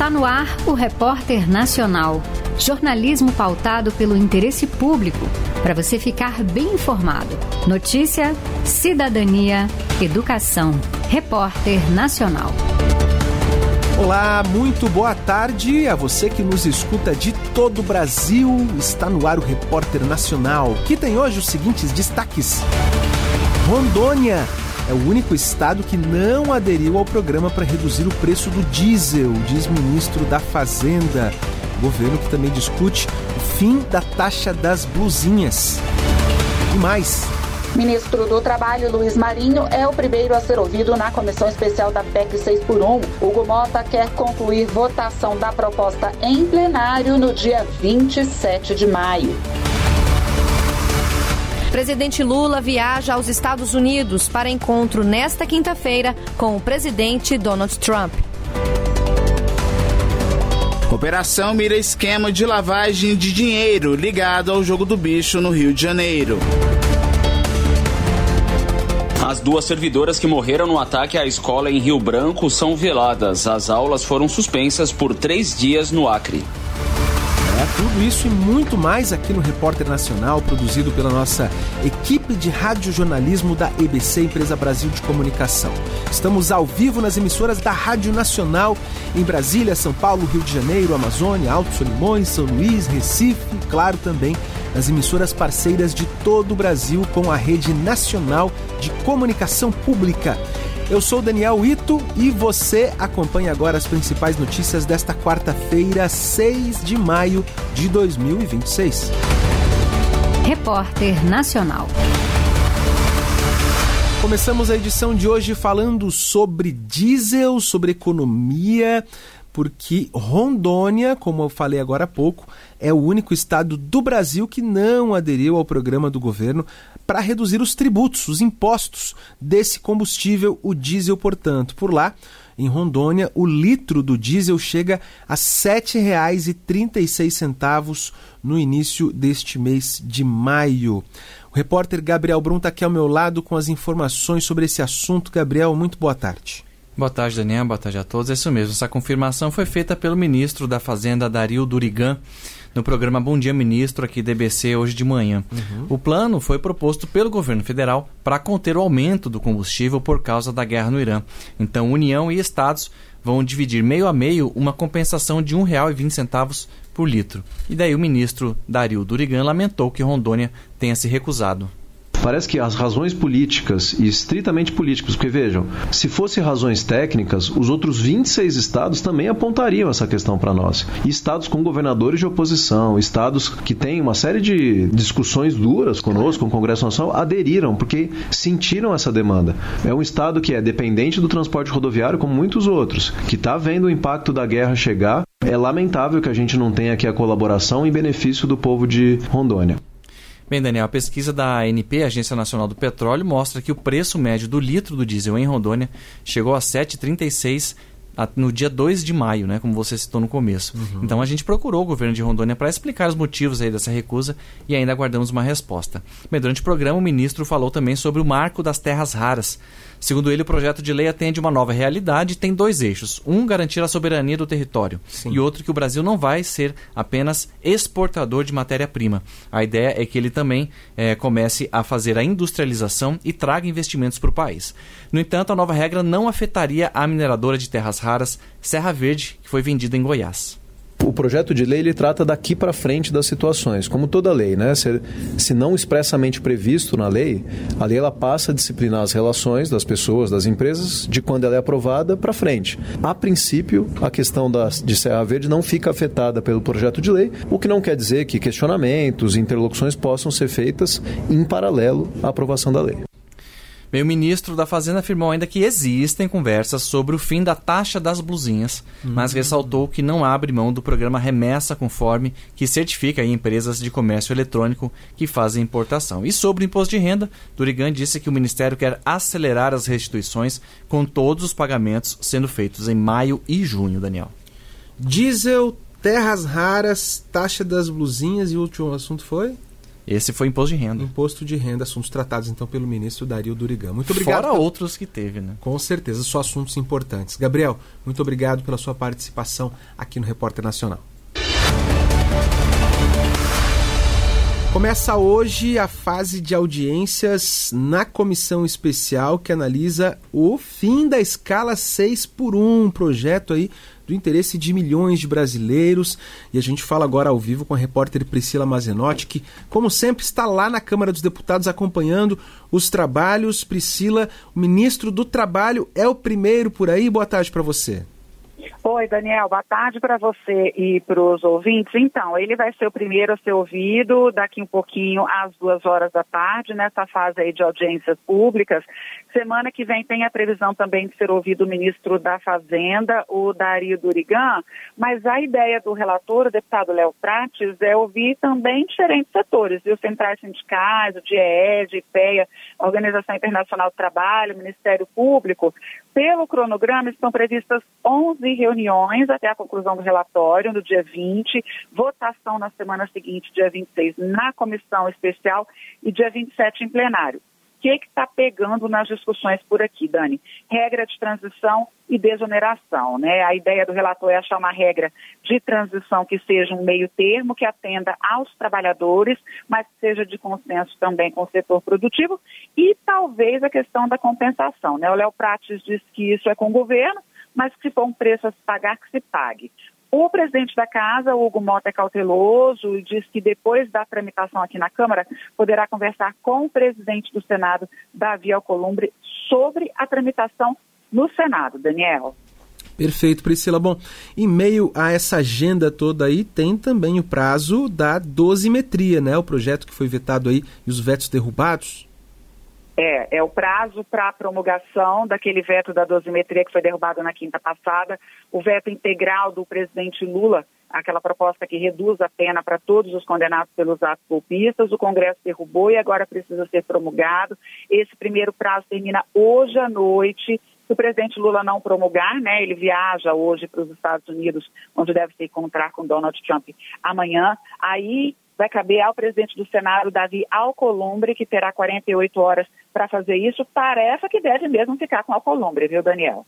Está no ar o Repórter Nacional. Jornalismo pautado pelo interesse público, para você ficar bem informado. Notícia, cidadania, educação. Repórter Nacional. Olá, muito boa tarde a você que nos escuta de todo o Brasil. Está no ar o Repórter Nacional, que tem hoje os seguintes destaques. Rondônia é o único estado que não aderiu ao programa para reduzir o preço do diesel, diz ministro da Fazenda. Governo que também discute o fim da taxa das blusinhas. E mais. Ministro do Trabalho, Luiz Marinho, é o primeiro a ser ouvido na comissão especial da PEC 6x1. Hugo Mota quer concluir votação da proposta em plenário no dia 27 de maio. Presidente Lula viaja aos Estados Unidos para encontro nesta quinta-feira com o presidente Donald Trump. Operação mira esquema de lavagem de dinheiro ligado ao jogo do bicho no Rio de Janeiro. As duas servidoras que morreram no ataque à escola em Rio Branco são veladas. As aulas foram suspensas por 3 dias no Acre. Tudo isso e muito mais aqui no Repórter Nacional, produzido pela nossa equipe de radiojornalismo da EBC, Empresa Brasil de Comunicação. Estamos ao vivo nas emissoras da Rádio Nacional em Brasília, São Paulo, Rio de Janeiro, Amazônia, Alto Solimões, São Luís, Recife e, claro, também nas emissoras parceiras de todo o Brasil com a Rede Nacional de Comunicação Pública. Eu sou Daniel Ito e você acompanha agora as principais notícias desta quarta-feira, 6 de maio de 2026. Repórter Nacional. Começamos a edição de hoje falando sobre diesel, sobre economia, porque Rondônia, como eu falei agora há pouco, é o único estado do Brasil que não aderiu ao programa do governo para reduzir os tributos, os impostos desse combustível, o diesel, portanto. Por lá, em Rondônia, o litro do diesel chega a R$ 7,36 no início deste mês de maio. O repórter Gabriel Brum está aqui ao meu lado com as informações sobre esse assunto. Gabriel, muito boa tarde. Boa tarde, Daniel. Boa tarde a todos. É isso mesmo. Essa confirmação foi feita pelo ministro da Fazenda, Dario Durigan, no programa Bom Dia Ministro, aqui da EBC, hoje de manhã. O plano foi proposto pelo governo federal para conter o aumento do combustível por causa da guerra no Irã. Então, União e estados vão dividir meio a meio uma compensação de R$ 1,20 por litro. E daí o ministro Dario Durigan lamentou que Rondônia tenha se recusado. Parece que as razões políticas, e estritamente políticas, porque vejam, se fossem razões técnicas, os outros 26 estados também apontariam essa questão para nós. E estados com governadores de oposição, estados que têm uma série de discussões duras conosco, com o Congresso Nacional, aderiram, porque sentiram essa demanda. É um estado que é dependente do transporte rodoviário, como muitos outros, que está vendo o impacto da guerra chegar. É lamentável que a gente não tenha aqui a colaboração em benefício do povo de Rondônia. Bem, Daniel, a pesquisa da ANP, Agência Nacional do Petróleo, mostra que o preço médio do litro do diesel em Rondônia chegou a R$ 7,36 no dia 2 de maio, né, como você citou no começo. Então a gente procurou o governo de Rondônia para explicar os motivos aí dessa recusa e ainda aguardamos uma resposta. Bem, durante o programa o ministro falou também sobre o marco das terras raras. Segundo ele, o projeto de lei atende uma nova realidade e tem 2 eixos. Um, garantir a soberania do território. Sim. E outro, que o Brasil não vai ser apenas exportador de matéria-prima. A ideia é que ele também comece a fazer a industrialização e traga investimentos para o país. No entanto, a nova regra não afetaria a mineradora de terras raras Serra Verde, que foi vendida em Goiás. O projeto de lei ele trata daqui para frente das situações, como toda lei, né? Se não expressamente previsto na lei, a lei ela passa a disciplinar as relações das pessoas, das empresas, de quando ela é aprovada para frente. A princípio, a questão de Serra Verde não fica afetada pelo projeto de lei, o que não quer dizer que questionamentos e interlocuções possam ser feitas em paralelo à aprovação da lei. Bem, o ministro da Fazenda afirmou ainda que existem conversas sobre o fim da taxa das blusinhas, mas ressaltou que não abre mão do programa Remessa Conforme, que certifica empresas de comércio eletrônico que fazem importação. E sobre o imposto de renda, Durigan disse que o Ministério quer acelerar as restituições, com todos os pagamentos sendo feitos em maio e junho, Daniel. Diesel, terras raras, taxa das blusinhas e o último assunto foi? Esse foi imposto de renda. Imposto de renda, assuntos tratados então pelo ministro Dario Durigan. Muito obrigado. Fora outros que teve, né? Com certeza, só assuntos importantes. Gabriel, muito obrigado pela sua participação aqui no Repórter Nacional. Começa hoje a fase de audiências na comissão especial que analisa o fim da escala 6x1, um projeto aí do interesse de milhões de brasileiros. E a gente fala agora ao vivo com a repórter Priscila Mazenotti, que, como sempre, está lá na Câmara dos Deputados acompanhando os trabalhos. Priscila, o ministro do Trabalho é o primeiro por aí. Boa tarde para você. Oi, Daniel, boa tarde para você e para os ouvintes. Então, ele vai ser o primeiro a ser ouvido daqui um pouquinho às 2h da tarde, nessa fase aí de audiências públicas. Semana que vem tem a previsão também de ser ouvido o ministro da Fazenda, o Dario Durigan, mas a ideia do relator, o deputado Léo Prates, é ouvir também diferentes setores, os centrais sindicais, o DIEESE, IPEA, a Organização Internacional do Trabalho, o Ministério Público. Pelo cronograma, estão previstas 11 reuniões até a conclusão do relatório, no dia 20, votação na semana seguinte, dia 26, na comissão especial e dia 27 em plenário. O que está pegando nas discussões por aqui, Dani? Regra de transição e desoneração, né? A ideia do relator é achar uma regra de transição que seja um meio termo, que atenda aos trabalhadores, mas que seja de consenso também com o setor produtivo e talvez a questão da compensação, né? O Léo Prates diz que isso é com o governo, mas que se for um preço a se pagar, que se pague. O presidente da Casa, Hugo Mota, é cauteloso e diz que depois da tramitação aqui na Câmara, poderá conversar com o presidente do Senado, Davi Alcolumbre, sobre a tramitação no Senado. Daniel. Perfeito, Priscila. Bom, em meio a essa agenda toda aí, tem também o prazo da dosimetria, né? O projeto que foi vetado aí e os vetos derrubados. É o prazo para a promulgação daquele veto da dosimetria que foi derrubado na quinta passada, o veto integral do presidente Lula, aquela proposta que reduz a pena para todos os condenados pelos atos golpistas, o Congresso derrubou e agora precisa ser promulgado. Esse primeiro prazo termina hoje à noite. Se o presidente Lula não promulgar, né, ele viaja hoje para os Estados Unidos, onde deve se encontrar com Donald Trump amanhã, aí vai caber ao presidente do Senado, Davi Alcolumbre, que terá 48 horas para fazer isso, tarefa que deve mesmo ficar com Alcolumbre, viu, Daniel?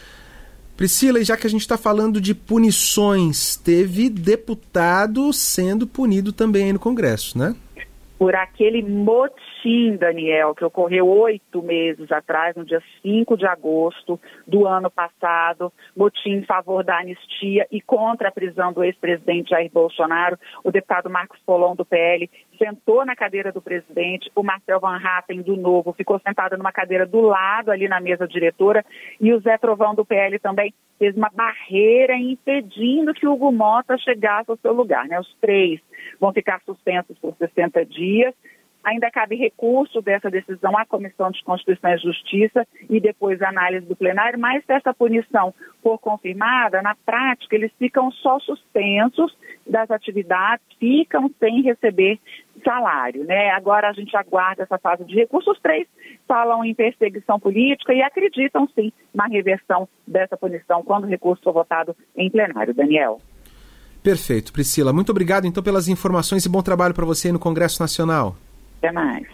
Priscila, e já que a gente está falando de punições, teve deputado sendo punido também aí no Congresso, né? Por aquele motim, Daniel, que ocorreu 8 meses atrás, no dia 5 de agosto do ano passado, motim em favor da anistia e contra a prisão do ex-presidente Jair Bolsonaro. O deputado Marcos Polon, do PL, sentou na cadeira do presidente, o Marcel Van Hatten, do Novo, ficou sentado numa cadeira do lado, ali na mesa diretora, e o Zé Trovão, do PL, também fez uma barreira impedindo que o Hugo Mota chegasse ao seu lugar, né? Os 3 vão ficar suspensos por 60 dias. Ainda cabe recurso dessa decisão à Comissão de Constituição e Justiça e depois a análise do plenário, mas se essa punição for confirmada, na prática eles ficam só suspensos das atividades, ficam sem receber salário, né? Agora a gente aguarda essa fase de recursos. Os 3 falam em perseguição política e acreditam sim na reversão dessa punição quando o recurso for votado em plenário. Daniel. Perfeito, Priscila. Muito obrigado então pelas informações e bom trabalho para você aí no Congresso Nacional. Até mais.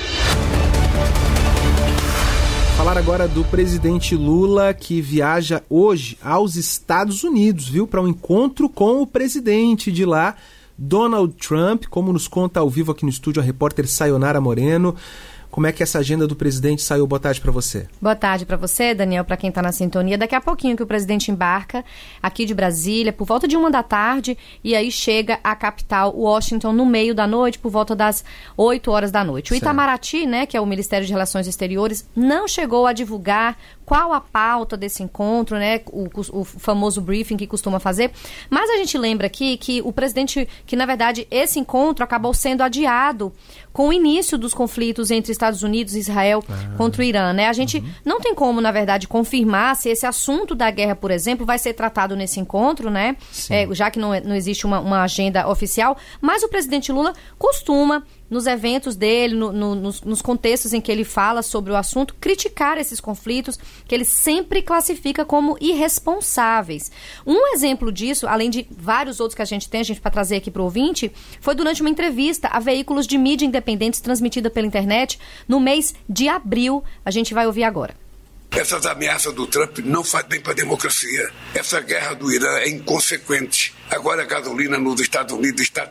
Falar agora do presidente Lula, que viaja hoje aos Estados Unidos, viu? Para um encontro com o presidente de lá, Donald Trump, como nos conta ao vivo aqui no estúdio a repórter Sayonara Moreno. Como é que essa agenda do presidente saiu? Boa tarde para você. Boa tarde para você, Daniel, para quem está na sintonia. Daqui a pouquinho que o presidente embarca aqui de Brasília, por volta de 1 da tarde, e aí chega à capital, Washington, no meio da noite, por volta das 8 horas da noite. O Itamaraty, né, que é o Ministério de Relações Exteriores, não chegou a divulgar qual a pauta desse encontro, né, o famoso briefing que costuma fazer, mas a gente lembra aqui que o presidente, que na verdade esse encontro acabou sendo adiado com o início dos conflitos entre Estados Unidos e Israel contra o Irã, né? A gente não tem como, na verdade, confirmar se esse assunto da guerra, por exemplo, vai ser tratado nesse encontro, né? Já que não existe uma agenda oficial, mas o presidente Lula costuma nos eventos dele, nos contextos em que ele fala sobre o assunto, criticar esses conflitos que ele sempre classifica como irresponsáveis. Um exemplo disso, além de vários outros que a gente tem, para trazer aqui para o ouvinte, foi durante uma entrevista a veículos de mídia independentes transmitida pela internet no mês de abril. A gente vai ouvir agora. Essas ameaças do Trump não fazem bem para a democracia. Essa guerra do Irã é inconsequente. Agora a gasolina nos Estados Unidos está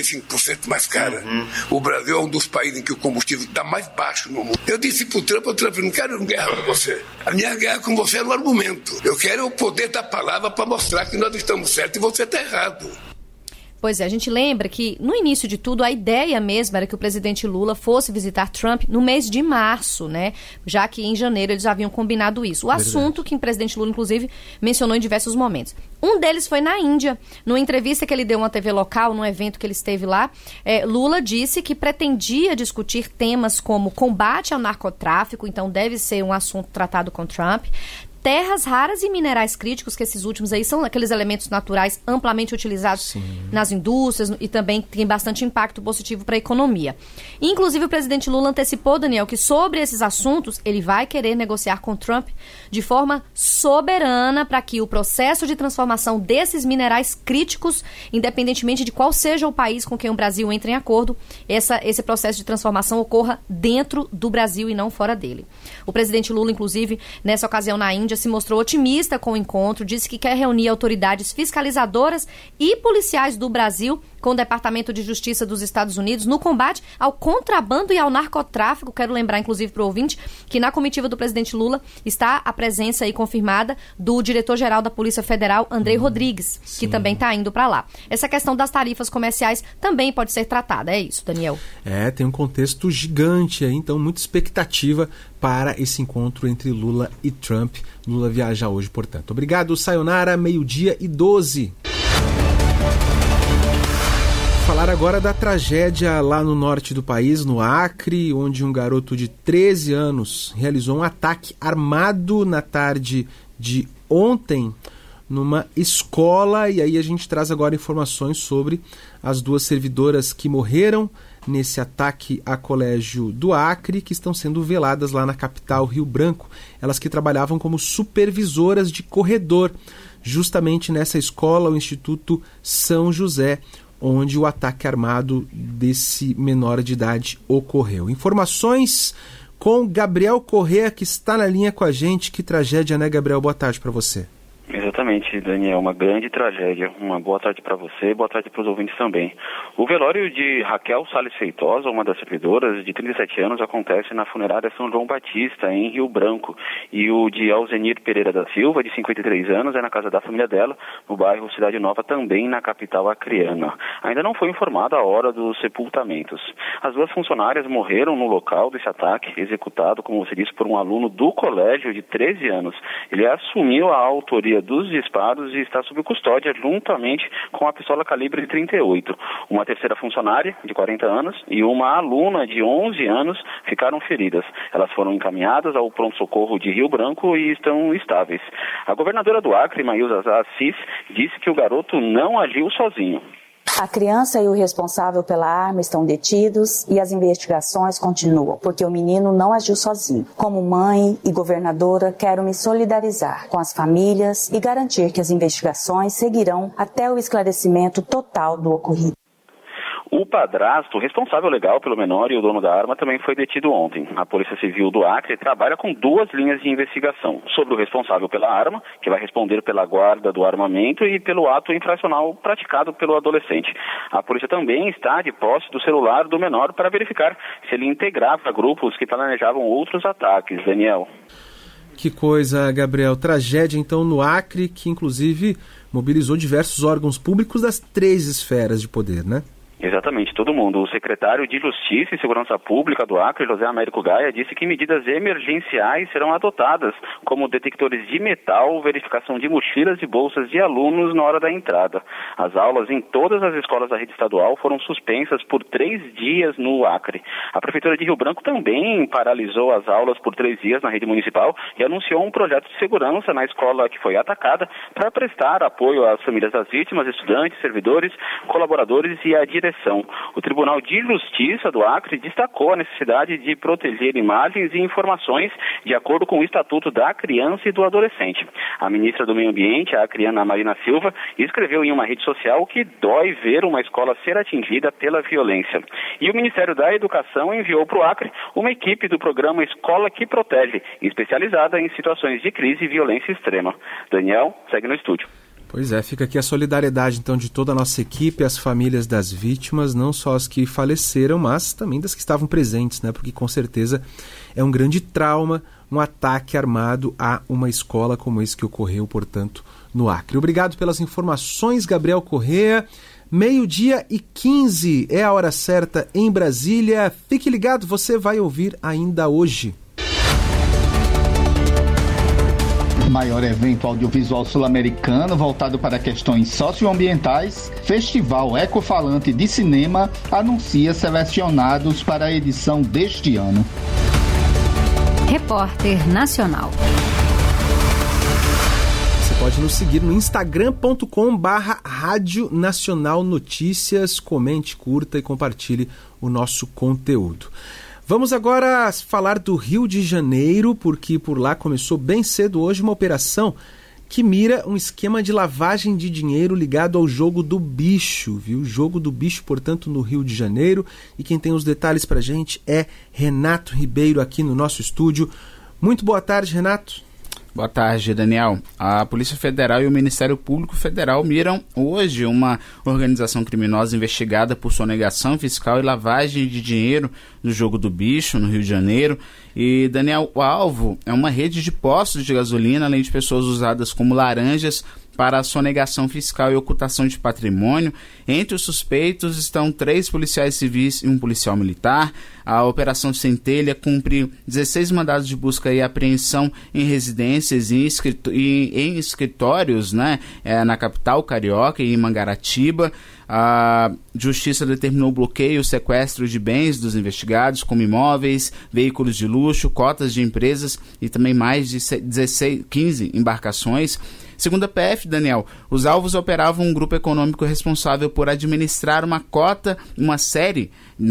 35% mais cara. O Brasil é um dos países em que o combustível está mais baixo no mundo. Eu disse para o Trump, não quero guerra com você. A minha guerra com você é no argumento. Eu quero o poder da palavra para mostrar que nós estamos certos e você está errado. Pois é, a gente lembra que, no início de tudo, a ideia mesmo era que o presidente Lula fosse visitar Trump no mês de março, né? Já que em janeiro eles já haviam combinado isso. O assunto que o presidente Lula, inclusive, mencionou em diversos momentos. Um deles foi na Índia. Numa entrevista que ele deu a uma TV local, num evento que ele esteve lá, Lula disse que pretendia discutir temas como combate ao narcotráfico, então deve ser um assunto tratado com Trump, terras raras e minerais críticos, que esses últimos aí são aqueles elementos naturais amplamente utilizados nas indústrias e também tem bastante impacto positivo para a economia. Inclusive, o presidente Lula antecipou, Daniel, que sobre esses assuntos ele vai querer negociar com Trump de forma soberana para que o processo de transformação desses minerais críticos, independentemente de qual seja o país com quem o Brasil entre em acordo, esse processo de transformação ocorra dentro do Brasil e não fora dele. O presidente Lula, inclusive, nessa ocasião na Índia, se mostrou otimista com o encontro, disse que quer reunir autoridades fiscalizadoras e policiais do Brasil com o Departamento de Justiça dos Estados Unidos no combate ao contrabando e ao narcotráfico. Quero lembrar, inclusive, para o ouvinte, que na comitiva do presidente Lula está a presença aí confirmada do diretor-geral da Polícia Federal, Andrei Rodrigues, que também está indo para lá. Essa questão das tarifas comerciais também pode ser tratada, é isso, Daniel? Tem um contexto gigante aí, então muita expectativa para esse encontro entre Lula e Trump. Lula viaja hoje, portanto. Obrigado, Sayonara, 12:12. Falar agora da tragédia lá no norte do país, no Acre, onde um garoto de 13 anos realizou um ataque armado na tarde de ontem numa escola. E aí a gente traz agora informações sobre as duas servidoras que morreram nesse ataque a colégio do Acre, que estão sendo veladas lá na capital, Rio Branco. Elas que trabalhavam como supervisoras de corredor, justamente nessa escola, o Instituto São José, onde o ataque armado desse menor de idade ocorreu. Informações com Gabriel Corrêa, que está na linha com a gente. Que tragédia, né, Gabriel? Boa tarde para você. Exatamente, Daniel, uma grande tragédia. Uma boa tarde para você, boa tarde para os ouvintes também. O velório de Raquel Salles Feitosa, uma das servidoras, de 37 anos, acontece na funerária São João Batista, em Rio Branco. E o de Alzenir Pereira da Silva, de 53 anos, é na casa da família dela, no bairro Cidade Nova, também na capital acreana. Ainda não foi informada a hora dos sepultamentos. As duas funcionárias morreram no local desse ataque, executado, como você disse, por um aluno do colégio de 13 anos. Ele assumiu a autoria dos disparos e está sob custódia juntamente com a pistola calibre 38. Uma terceira funcionária, de 40 anos, e uma aluna de 11 anos ficaram feridas. Elas foram encaminhadas ao pronto-socorro de Rio Branco e estão estáveis. A governadora do Acre, Maílza Assis, disse que o garoto não agiu sozinho. A criança e o responsável pela arma estão detidos e as investigações continuam, porque o menino não agiu sozinho. Como mãe e governadora, quero me solidarizar com as famílias e garantir que as investigações seguirão até o esclarecimento total do ocorrido. O padrasto, responsável legal pelo menor e o dono da arma, também foi detido ontem. A Polícia Civil do Acre trabalha com duas linhas de investigação. Sobre o responsável pela arma, que vai responder pela guarda do armamento, e pelo ato infracional praticado pelo adolescente. A polícia também está de posse do celular do menor para verificar se ele integrava grupos que planejavam outros ataques. Daniel. Que coisa, Gabriel. Tragédia, então, no Acre, que inclusive mobilizou diversos órgãos públicos das 3 esferas de poder, né? Exatamente, todo mundo. O secretário de Justiça e Segurança Pública do Acre, José Américo Gaia, disse que medidas emergenciais serão adotadas, como detectores de metal, verificação de mochilas e bolsas de alunos na hora da entrada. As aulas em todas as escolas da rede estadual foram suspensas por 3 dias no Acre. A Prefeitura de Rio Branco também paralisou as aulas por 3 dias na rede municipal e anunciou um projeto de segurança na escola que foi atacada para prestar apoio às famílias das vítimas, estudantes, servidores, colaboradores e à direção direção. O Tribunal de Justiça do Acre destacou a necessidade de proteger imagens e informações de acordo com o Estatuto da Criança e do Adolescente. A ministra do Meio Ambiente, a acreana Marina Silva, escreveu em uma rede social que dói ver uma escola ser atingida pela violência. E o Ministério da Educação enviou para o Acre uma equipe do programa Escola que Protege, especializada em situações de crise e violência extrema. Daniel, segue no estúdio. Pois é, fica aqui a solidariedade então de toda a nossa equipe, as famílias das vítimas, não só as que faleceram, mas também das que estavam presentes, né? Porque com certeza é um grande trauma, um ataque armado a uma escola como esse que ocorreu, portanto, no Acre. Obrigado pelas informações, Gabriel Corrêa. 12h15 é a hora certa em Brasília. Fique ligado, você vai ouvir ainda hoje. Maior evento audiovisual sul-americano voltado para questões socioambientais, Festival Ecofalante de Cinema anuncia selecionados para a edição deste ano. Repórter Nacional. Você pode nos seguir no instagram.com/Rádio Nacional Notícias. Comente, curta e compartilhe o nosso conteúdo. Vamos agora falar do Rio de Janeiro, porque por lá começou bem cedo hoje uma operação que mira um esquema de lavagem de dinheiro ligado ao jogo do bicho, viu? Jogo do bicho, portanto, no Rio de Janeiro. E quem tem os detalhes pra gente é Renato Ribeiro aqui no nosso estúdio. Muito boa tarde, Renato. Boa tarde, Daniel. A Polícia Federal e o Ministério Público Federal miram hoje uma organização criminosa investigada por sonegação fiscal e lavagem de dinheiro do jogo do bicho, no Rio de Janeiro. E, Daniel, o alvo é uma rede de postos de gasolina, além de pessoas usadas como laranjas para a sonegação fiscal e ocultação de patrimônio. Entre os suspeitos estão 3 policiais civis e um policial militar. A Operação Centelha cumpre 16 mandados de busca e apreensão em residências e em escritórios, né, na capital carioca e em Mangaratiba. A Justiça determinou o bloqueio e o sequestro de bens dos investigados, como imóveis, veículos de luxo, cotas de empresas e também mais de 15 embarcações. Segundo a PF, Daniel, os alvos operavam um grupo econômico responsável por administrar uma série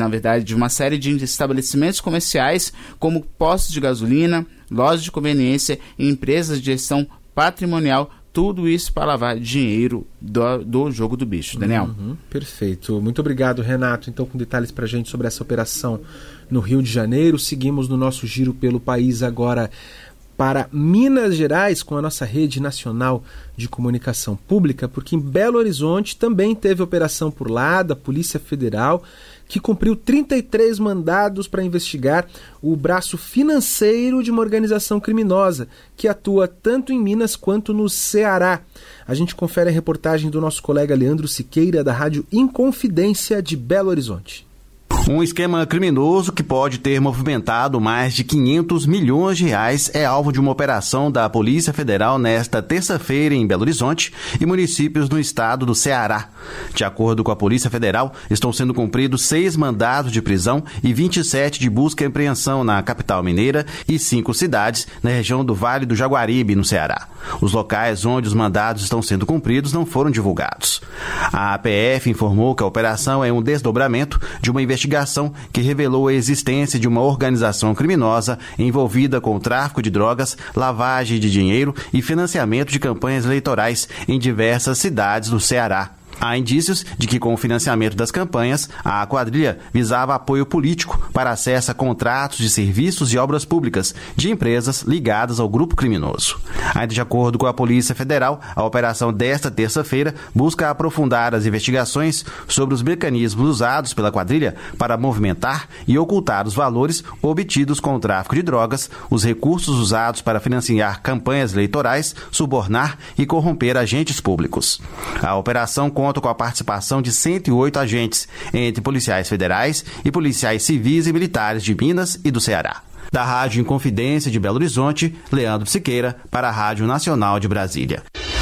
de estabelecimentos comerciais, como postos de gasolina, lojas de conveniência e empresas de gestão patrimonial. Tudo isso para lavar dinheiro do jogo do bicho, Daniel. Perfeito. Muito obrigado, Renato. Então, com detalhes para a gente sobre essa operação no Rio de Janeiro. Seguimos no nosso giro pelo país agora para Minas Gerais, com a nossa rede nacional de comunicação pública, porque em Belo Horizonte também teve operação por lá da Polícia Federal, que cumpriu 33 mandados para investigar o braço financeiro de uma organização criminosa que atua tanto em Minas quanto no Ceará. A gente confere a reportagem do nosso colega Leandro Siqueira, da Rádio Inconfidência de Belo Horizonte. Um esquema criminoso que pode ter movimentado mais de 500 milhões de reais é alvo de uma operação da Polícia Federal nesta terça-feira em Belo Horizonte e municípios no estado do Ceará. De acordo com a Polícia Federal, estão sendo cumpridos 6 mandados de prisão e 27 de busca e apreensão na capital mineira e 5 cidades na região do Vale do Jaguaribe, no Ceará. Os locais onde os mandados estão sendo cumpridos não foram divulgados. A APF informou que a operação é um desdobramento de uma investigação que revelou a existência de uma organização criminosa envolvida com o tráfico de drogas, lavagem de dinheiro e financiamento de campanhas eleitorais em diversas cidades do Ceará. Há indícios de que, com o financiamento das campanhas, a quadrilha visava apoio político para acesso a contratos de serviços e obras públicas de empresas ligadas ao grupo criminoso. Ainda de acordo com a Polícia Federal, a operação desta terça-feira busca aprofundar as investigações sobre os mecanismos usados pela quadrilha para movimentar e ocultar os valores obtidos com o tráfico de drogas, os recursos usados para financiar campanhas eleitorais, subornar e corromper agentes públicos. A operação conta com a participação de 108 agentes, entre policiais federais e policiais civis e militares de Minas e do Ceará. Da Rádio Inconfidência de Belo Horizonte, Leandro Siqueira, para a Rádio Nacional de Brasília.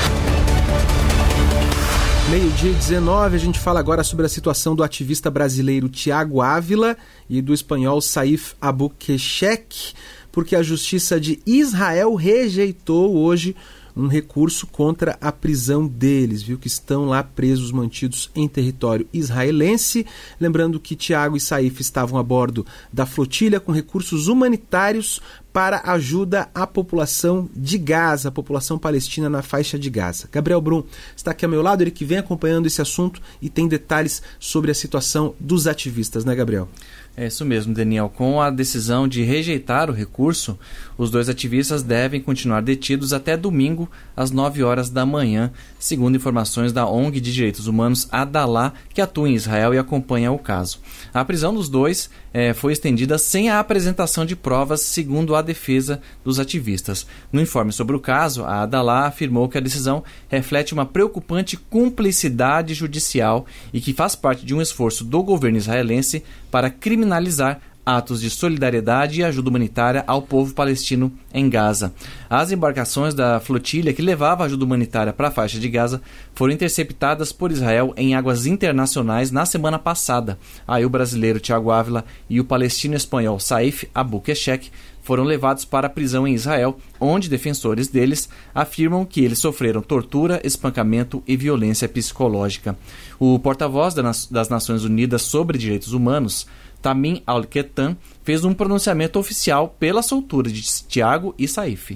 12h19, a gente fala agora sobre a situação do ativista brasileiro Tiago Ávila e do espanhol Saif Abou-Keshek, porque a Justiça de Israel rejeitou hoje um recurso contra a prisão deles, viu, que estão lá presos, mantidos em território israelense. Lembrando que Tiago e Saif estavam a bordo da flotilha com recursos humanitários para ajuda à população de Gaza, a população palestina na faixa de Gaza. Gabriel Brum está aqui ao meu lado, ele que vem acompanhando esse assunto e tem detalhes sobre a situação dos ativistas, né, Gabriel? É isso mesmo, Daniel. Com a decisão de rejeitar o recurso, os 2 ativistas devem continuar detidos até domingo, às 9 horas da manhã, segundo informações da ONG de Direitos Humanos Adalá, que atua em Israel e acompanha o caso. A prisão dos 2 foi estendida sem a apresentação de provas, segundo a defesa dos ativistas. No informe sobre o caso, a Adalá afirmou que a decisão reflete uma preocupante cumplicidade judicial e que faz parte de um esforço do governo israelense para criminalizar atos de solidariedade e ajuda humanitária ao povo palestino em Gaza. As embarcações da flotilha que levava ajuda humanitária para a faixa de Gaza foram interceptadas por Israel em águas internacionais na semana passada. Aí o brasileiro Tiago Ávila e o palestino-espanhol Saif Abu Keshek foram levados para a prisão em Israel, onde defensores deles afirmam que eles sofreram tortura, espancamento e violência psicológica. O porta-voz das Nações Unidas sobre Direitos Humanos, Tamim Al-Ketan, fez um pronunciamento oficial pela soltura de Tiago e Saif.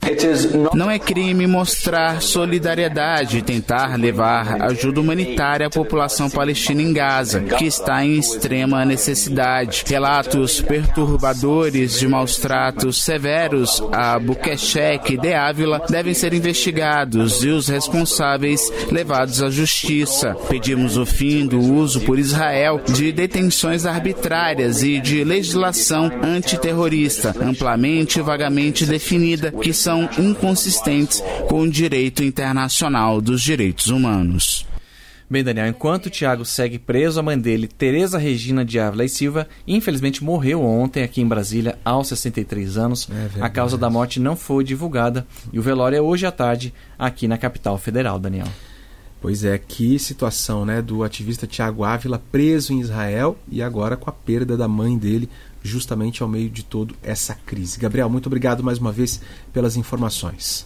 Não é crime mostrar solidariedade e tentar levar ajuda humanitária à população palestina em Gaza, que está em extrema necessidade. Relatos perturbadores de maus-tratos severos a Abu Keshek e de Ávila devem ser investigados e os responsáveis levados à justiça. Pedimos o fim do uso por Israel de detenções arbitrárias e de legislação antiterrorista, amplamente e vagamente definida, que são inconsistentes com o direito internacional dos direitos humanos. Bem, Daniel, enquanto o Tiago segue preso, a mãe dele, Tereza Regina de Ávila e Silva, infelizmente morreu ontem aqui em Brasília, aos 63 anos. A causa da morte não foi divulgada e o velório é hoje à tarde aqui na capital federal, Daniel. Pois é, que situação, né, do ativista Tiago Ávila preso em Israel e agora com a perda da mãe dele, justamente ao meio de toda essa crise. Gabriel, muito obrigado mais uma vez pelas informações.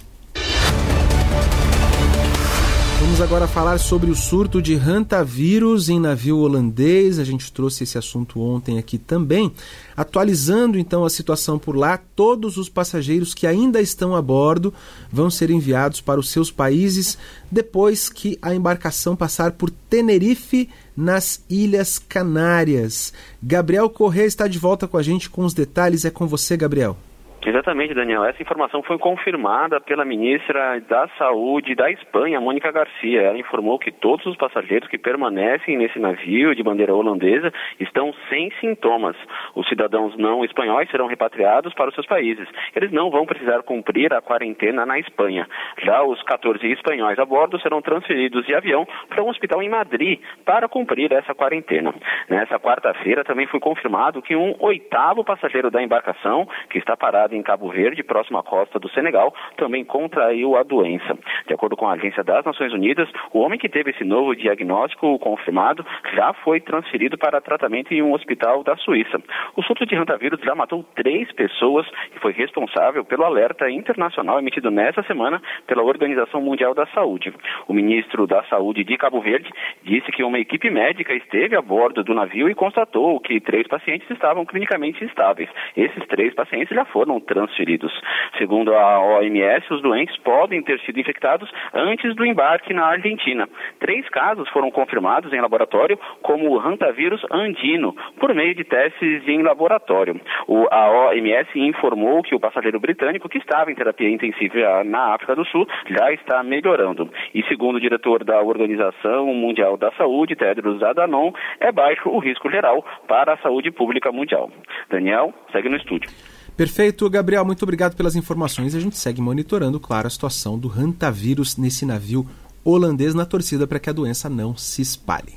Vamos agora falar sobre o surto de hantavírus em navio holandês. A gente trouxe esse assunto ontem aqui também. Atualizando então a situação por lá, todos os passageiros que ainda estão a bordo vão ser enviados para os seus países depois que a embarcação passar por Tenerife, nas Ilhas Canárias. Gabriel Corrêa está de volta com a gente com os detalhes. É com você, Gabriel. Exatamente, Daniel. Essa informação foi confirmada pela ministra da Saúde da Espanha, Mônica Garcia. Ela informou que todos os passageiros que permanecem nesse navio de bandeira holandesa estão sem sintomas. Os cidadãos não espanhóis serão repatriados para os seus países. Eles não vão precisar cumprir a quarentena na Espanha. Já os 14 espanhóis a bordo serão transferidos de avião para um hospital em Madrid para cumprir essa quarentena. Nessa quarta-feira também foi confirmado que um 8º passageiro da embarcação, que está parado em Cabo Verde, próximo à costa do Senegal, também contraiu a doença. De acordo com a Agência das Nações Unidas, o homem que teve esse novo diagnóstico confirmado já foi transferido para tratamento em um hospital da Suíça. O surto de hantavírus já matou 3 pessoas e foi responsável pelo alerta internacional emitido nesta semana pela Organização Mundial da Saúde. O ministro da Saúde de Cabo Verde disse que uma equipe médica esteve a bordo do navio e constatou que 3 pacientes estavam clinicamente estáveis. Esses 3 pacientes já foram transferidos. Segundo a OMS, os doentes podem ter sido infectados antes do embarque na Argentina. 3 casos foram confirmados em laboratório como o hantavírus andino, por meio de testes em laboratório. A OMS informou que o passageiro britânico que estava em terapia intensiva na África do Sul já está melhorando. E segundo o diretor da Organização Mundial da Saúde, Tedros Adhanom, é baixo o risco geral para a saúde pública mundial. Daniel, segue no estúdio. Perfeito, Gabriel, muito obrigado pelas informações. A gente segue monitorando, claro, a situação do hantavírus nesse navio holandês, na torcida para que a doença não se espalhe.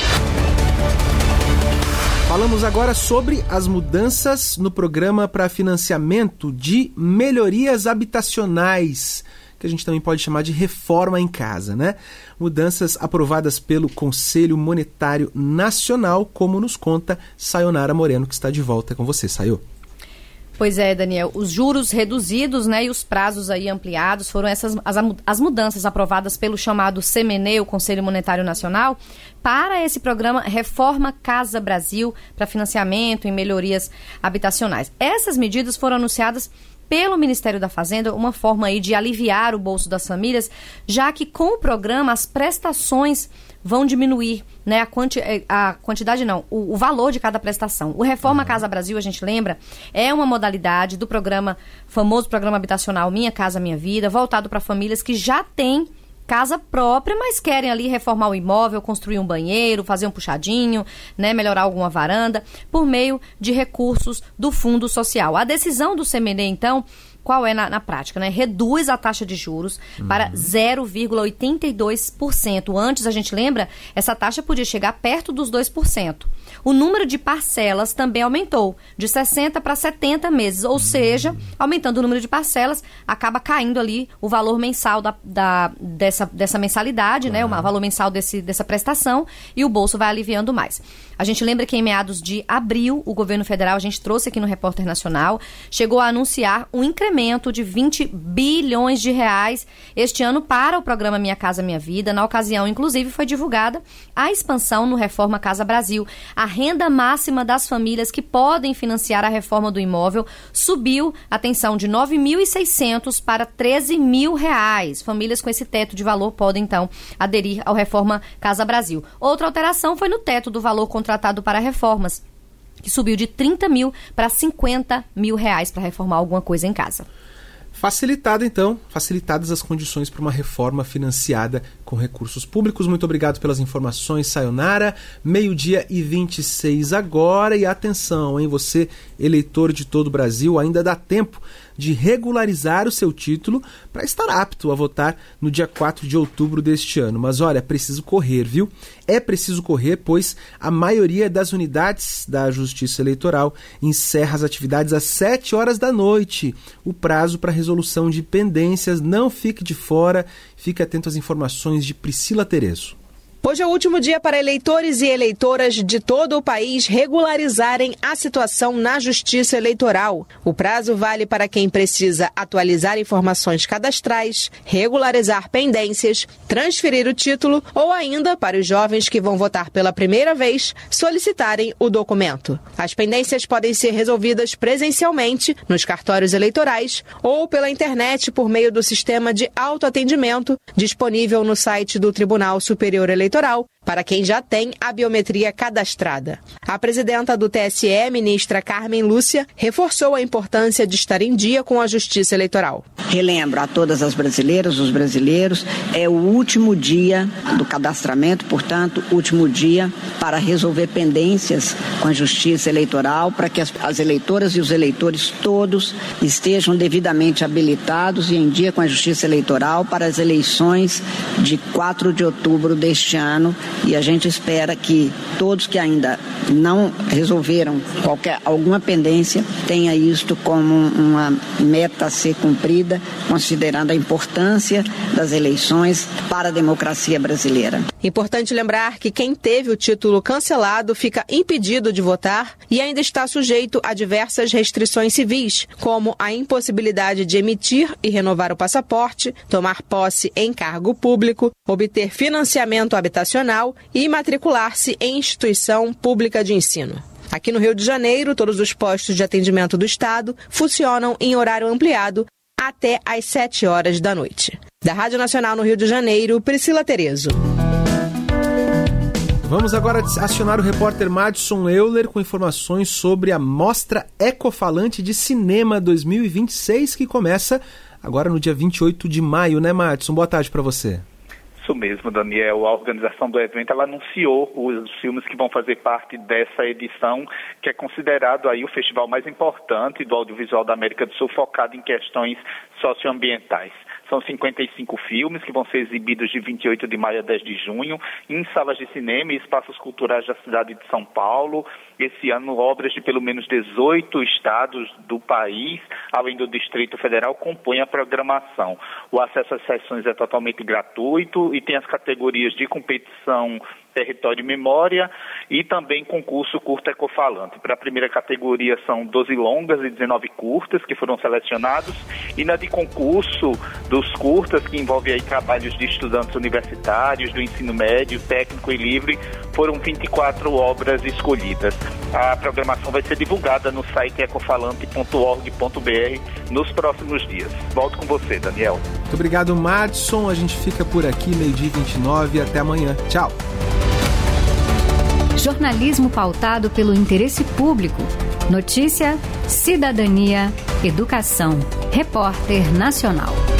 Falamos agora sobre as mudanças no programa para financiamento de melhorias habitacionais, que a gente também pode chamar de reforma em casa, né? Mudanças aprovadas pelo Conselho Monetário Nacional, como nos conta Sayonara Moreno, que está de volta com você, Sayo. Pois é, Daniel, os juros reduzidos, né, e os prazos aí ampliados foram as mudanças aprovadas pelo chamado CMN, o Conselho Monetário Nacional, para esse programa Reforma Casa Brasil, para financiamento e melhorias habitacionais. Essas medidas foram anunciadas pelo Ministério da Fazenda, uma forma aí de aliviar o bolso das famílias, já que com o programa as prestações vão diminuir, né? A quantidade não, o valor de cada prestação. O Reforma Casa Brasil, a gente lembra, é uma modalidade do famoso programa habitacional Minha Casa Minha Vida, voltado para famílias que já têm casa própria, mas querem ali reformar o imóvel, construir um banheiro, fazer um puxadinho, né, melhorar alguma varanda, por meio de recursos do Fundo Social. A decisão do CMN, então, qual é na prática, né? Reduz a taxa de juros para 0,82%. Antes, a gente lembra, essa taxa podia chegar perto dos 2%. O número de parcelas também aumentou, de 60 para 70 meses, ou seja, aumentando o número de parcelas, acaba caindo ali o valor mensal dessa mensalidade, né? O valor mensal dessa prestação, e o bolso vai aliviando mais. A gente lembra que em meados de abril, o governo federal, a gente trouxe aqui no Repórter Nacional, chegou a anunciar um incremento de 20 bilhões de reais este ano para o programa Minha Casa Minha Vida. Na ocasião, inclusive, foi divulgada a expansão no Reforma Casa Brasil. A renda máxima das famílias que podem financiar a reforma do imóvel subiu, atenção, de R$ 9.600 para R$ 13.000. Famílias com esse teto de valor podem, então, aderir ao Reforma Casa Brasil. Outra alteração foi no teto do valor contratado para reformas, que subiu de 30 mil para 50 mil reais para reformar alguma coisa em casa. Facilitadas as condições para uma reforma financiada com recursos públicos. Muito obrigado pelas informações, Sayonara. 12:26 agora. E atenção, hein? Você, eleitor de todo o Brasil, ainda dá tempo de regularizar o seu título para estar apto a votar no dia 4 de outubro deste ano. Mas olha, é preciso correr, viu? É preciso correr, pois a maioria das unidades da Justiça Eleitoral encerra as atividades às 7 horas da noite. O prazo para resolução de pendências, não fique de fora. Fique atento às informações de Priscila Terezo. Hoje é o último dia para eleitores e eleitoras de todo o país regularizarem a situação na Justiça Eleitoral. O prazo vale para quem precisa atualizar informações cadastrais, regularizar pendências, transferir o título ou ainda para os jovens que vão votar pela primeira vez solicitarem o documento. As pendências podem ser resolvidas presencialmente nos cartórios eleitorais ou pela internet por meio do sistema de autoatendimento disponível no site do Tribunal Superior Eleitoral para quem já tem a biometria cadastrada. A presidenta do TSE, ministra Carmen Lúcia, reforçou a importância de estar em dia com a Justiça Eleitoral. Relembro a todas as brasileiras, os brasileiros, é o último dia do cadastramento, portanto, último dia para resolver pendências com a Justiça Eleitoral, para que as eleitoras e os eleitores todos estejam devidamente habilitados e em dia com a Justiça Eleitoral para as eleições de 4 de outubro deste ano. E a gente espera que todos que ainda não resolveram alguma pendência tenha isto como uma meta a ser cumprida, considerando a importância das eleições para a democracia brasileira. Importante lembrar que quem teve o título cancelado fica impedido de votar e ainda está sujeito a diversas restrições civis, como a impossibilidade de emitir e renovar o passaporte, tomar posse em cargo público, obter financiamento habitacional e matricular-se em instituição pública de ensino. Aqui no Rio de Janeiro, todos os postos de atendimento do Estado funcionam em horário ampliado até às 7 horas da noite. Da Rádio Nacional no Rio de Janeiro, Priscila Terezo. Vamos agora acionar o repórter Madison Euler com informações sobre a Mostra Ecofalante de Cinema 2026, que começa agora no dia 28 de maio, né, Madison? Boa tarde para você. Isso mesmo, Daniel. A organização do evento, ela anunciou os filmes que vão fazer parte dessa edição, que é considerado aí o festival mais importante do audiovisual da América do Sul, focado em questões socioambientais. São 55 filmes que vão ser exibidos de 28 de maio a 10 de junho em salas de cinema e espaços culturais da cidade de São Paulo. Esse ano, obras de pelo menos 18 estados do país, além do Distrito Federal, compõem a programação. O acesso às sessões é totalmente gratuito e tem as categorias de competição Território e Memória e também concurso curta ecofalante. Para a primeira categoria são 12 longas e 19 curtas que foram selecionados, e na de concurso dos curtas, que envolve aí trabalhos de estudantes universitários, do ensino médio, técnico e livre, foram 24 obras escolhidas. A programação vai ser divulgada no site ecofalante.org.br nos próximos dias. Volto com você, Daniel. Muito obrigado, Madison. A gente fica por aqui, 12h29. Até amanhã. Tchau. Jornalismo pautado pelo interesse público. Notícia, cidadania, educação. Repórter Nacional.